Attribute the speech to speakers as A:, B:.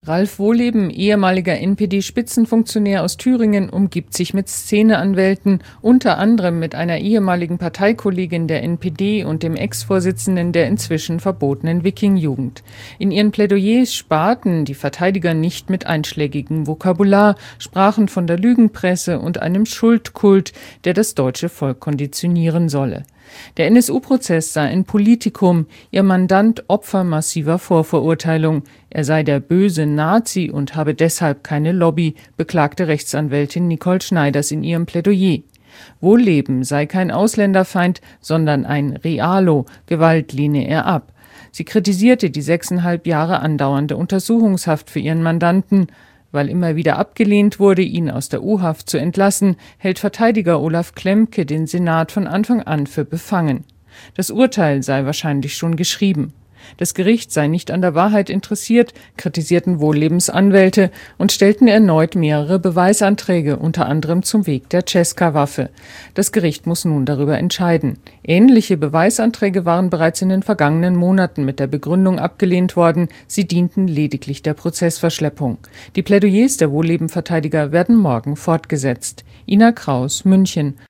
A: Ralf Wohleben, ehemaliger NPD-Spitzenfunktionär aus Thüringen, umgibt sich mit Szeneanwälten, unter anderem mit einer ehemaligen Parteikollegin der NPD und dem Ex-Vorsitzenden der inzwischen verbotenen Wiking-Jugend. In ihren Plädoyers sparten die Verteidiger nicht mit einschlägigem Vokabular, sprachen von der Lügenpresse und einem Schuldkult, der das deutsche Volk konditionieren solle. Der NSU-Prozess sei ein Politikum, ihr Mandant Opfer massiver Vorverurteilung. Er sei der böse Nazi und habe deshalb keine Lobby, beklagte Rechtsanwältin Nicole Schneiders in ihrem Plädoyer. Wohleben sei kein Ausländerfeind, sondern ein Realo, Gewalt lehne er ab. Sie kritisierte die 6,5 Jahre andauernde Untersuchungshaft für ihren Mandanten. Weil immer wieder abgelehnt wurde, ihn aus der U-Haft zu entlassen, hält Verteidiger Olaf Klemke den Senat von Anfang an für befangen. Das Urteil sei wahrscheinlich schon geschrieben. Das Gericht sei nicht an der Wahrheit interessiert, kritisierten Wohllebens Anwälte und stellten erneut mehrere Beweisanträge, unter anderem zum Weg der Cesca-Waffe. Das Gericht muss nun darüber entscheiden. Ähnliche Beweisanträge waren bereits in den vergangenen Monaten mit der Begründung abgelehnt worden, sie dienten lediglich der Prozessverschleppung. Die Plädoyers der Wohlleben-Verteidiger werden morgen fortgesetzt. Ina Kraus, München.